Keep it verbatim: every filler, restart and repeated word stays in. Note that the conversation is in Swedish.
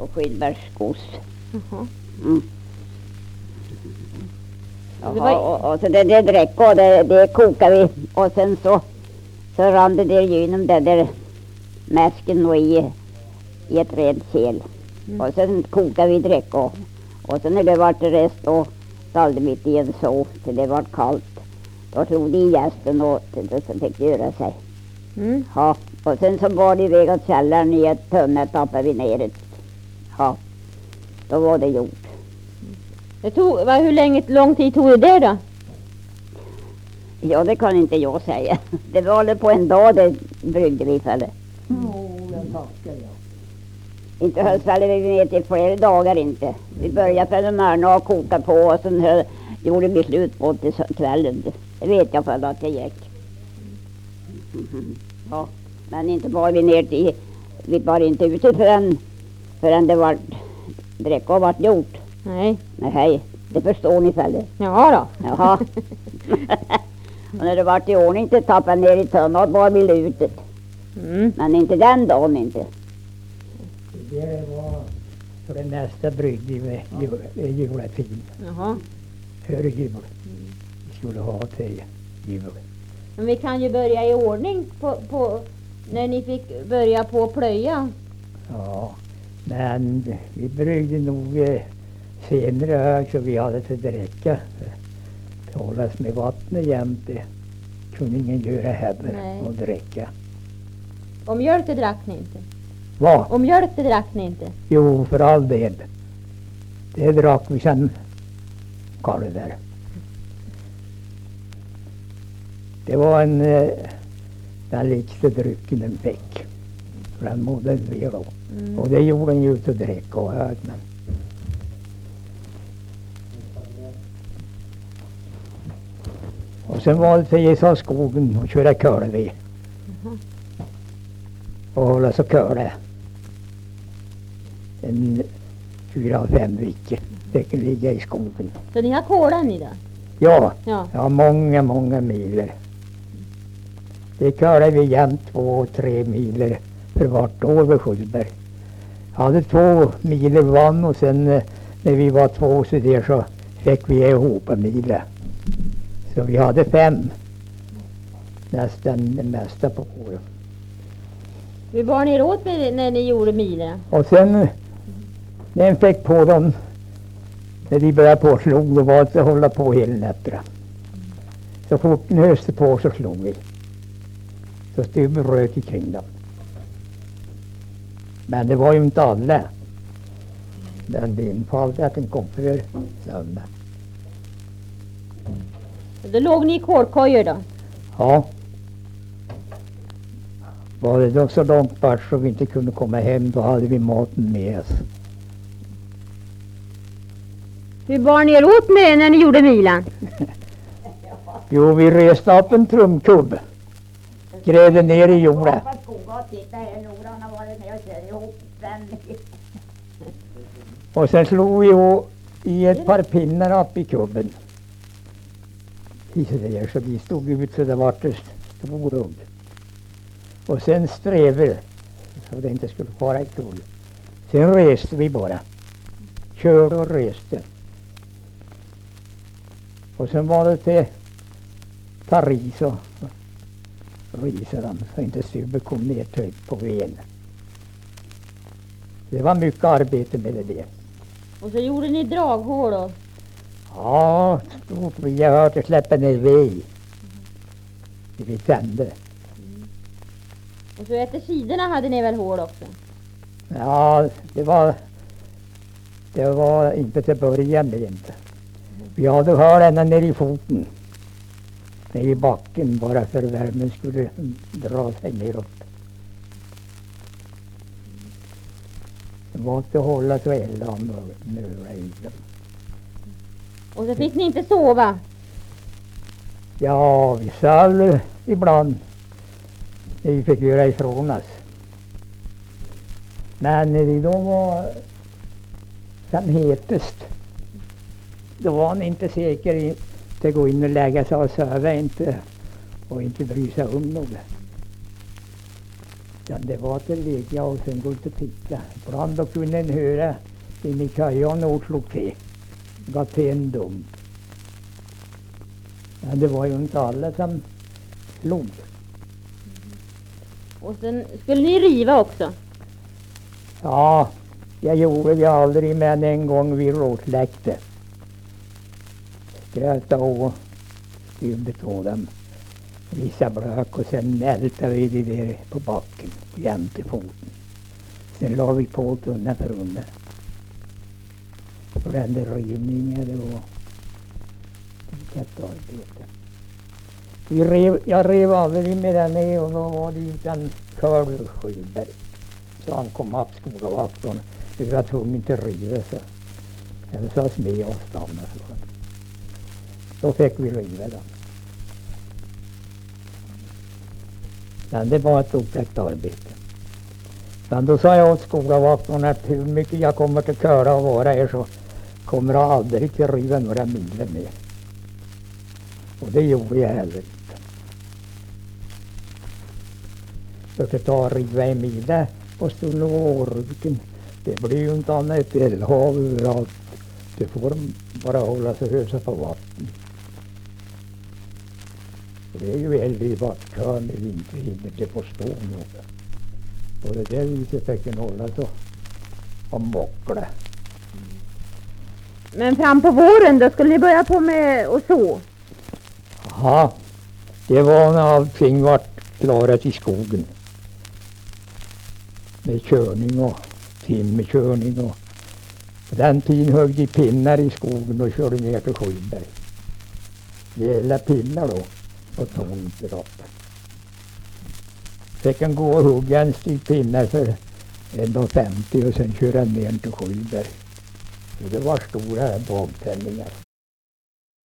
och skidbärsgos. Jaha. Mm. Det Jaha, var- och, och så det, det dräck och det, det kokar vi. Och sen så, så rann det där genom det där mäsken och i, i ett rent kärl. Mm. Och sen kokar vi dräck och, och sen när det vart rest och ställde vi det i en så till det vart kallt. Då tog de gästen och det så fick göra sig. Mm. Ja, och sen så var det iväg åt källaren i ett tunne, tappade vi ner det. Ja, då var det gjort. Det tog, vad, hur länge, lång tid tog det där då? Ja, det kan inte jag säga. Det var det på en dag det bryggde vi för det. Jo, jag tackar jag. Inte höll vi ner till flera dagar inte. Vi började för de här och koka på och sen höll, gjorde vi slut på till s- kvällen. Det vet jag för att det gick. Mhm. Ja, men inte var vi ner till, vi var inte ute förrän, förrän det var dräck och vart gjort. Nej. Nej, hej, det förstår ni fäller. Ja då. Jaha. Och när det vart i ordning till tappa ner i tunnan var vi lutet. Mm. Men inte den dagen inte. Det var för det nästa bryggde med jul, juletid. Jaha. Före jul. Vi skulle ha till jul. Men vi kan ju börja i ordning på, på när ni fick börja på att plöja. Ja, men vi bryggde nog eh, senare hög så vi hade till dricka. Det hållas med vattnet jämt. Det kunde ingen göra heller Nej. och dricka. Och mjölk det drack ni inte. Va? Och mjölk det drack ni inte. Jo, för all del. Det drack vi sen kalver. Det var en eh, den likste drycken den fick. För den mådde vi då. Mm. Och det gjorde den ju ut att dricka och hög, men och sen var det till Gesa skogen och köra kalv Mhm. och hålla så köra en fyra, fem veckor. Det kan ligga i skogen. Så ni har kolan i då? Ja, Ja. ja många, många miler. Det körde vi jämt två, tre miler för vart år vid Skjulberg. Jag hade två miler vann och sen eh, när vi var två så där så fick vi ihop en mile. Så vi hade fem. Nästan det mesta på året. Hur bar ni åt med det när ni gjorde milerna? Och sen eh, när en fick på dem, när de började på slog, då var det att hålla på hela nätterna. Så fort den höste på så slog vi. Så stod vi rök kring dem. Men det var ju inte alla. Men det infallde att den kom för söndag. Då låg ni i kolkojor då? Ja. Var det då så långt bort så vi inte kunde komma hem, då hade vi maten med oss. Hur bar ni er åt med när ni gjorde milan? Jo, vi reste upp en trumkubb. Grävde ner i jorden. Och sen slog vi ju i ett par pinnar upp i kubben. I så där, så de stod ut så det var en stor ugn. Och sen sträver så det inte skulle vara ett kull. Sen reste vi bara. Körde och reste. Och sen var det till ta ris och risa dem så inte stubben kom ner högt på veden. Det var mycket arbete med det där. Och så gjorde ni draghål då? Ja, stort vi har hört att släppa ner ved. Det vi tände. Och så efter sidorna hade ni väl hål också? Ja, det var det var inte till början med inte. Vi hade hör ända ner i foten. Ner i backen bara för värmen skulle dra sig neråt. Det var inte att hålla så elda och möra i dem. Och så fick ni inte sova? Ja, vi sov ibland. Vi fick göra ifrån oss. Men när vi då var som hetast, då var han inte säker i, till att gå in och lägga sig och söva inte och inte bry sig om något. Ja, det var till ligga och sen gå ut och titta. Ibland då kunde en höra in i kajan och slog till. Gav till en dum. Men det var ju inte alla som slog. Och sen skulle ni riva också? Ja, jag gjorde det aldrig, men en gång vi råsläckte. Gröta och styrde på dem. Vissa blök och sen ältade vi det där på backen jämte foten. Sen la vi på undan för undan. Och den där rivningen, det var ett arbete. Vi rev, jag rev aldrig med den ner och då var det utan Karl Sjöberg. Så han kom upp skolavaktorn. Vi var tvungen att riva så. Eller så smed och stanna så. Då fick vi riva den. Men det var ett otäckt arbete. Men då sa jag åt skolavaktorn att hur mycket jag kommer till köra och vara här så kommer jag aldrig till riva några miler mer. Och det gjorde jag heller inte. För att ta och riva en mila på stund och årruken. Det blir ju inte annat ett eldhav överallt. Det får bara hålla sig hösa på vatten. Det är ju väldigt vattkörn i vinterhinder, det får stå något. Och det där viset fick en hålla så och mockla. Men fram på våren då skulle ni börja på med och så? Ja, det var när allting vart klarat i skogen. Med körning och timmerkörning och på den tiden högg de pinnar i skogen och körde ner till Sjöberg. Gälla pinnar då och tångdrappar. Fick en gå och hugga en styck pinnar för en femtio och sen köra ner till Sjöberg. Det var stora bagtändningar.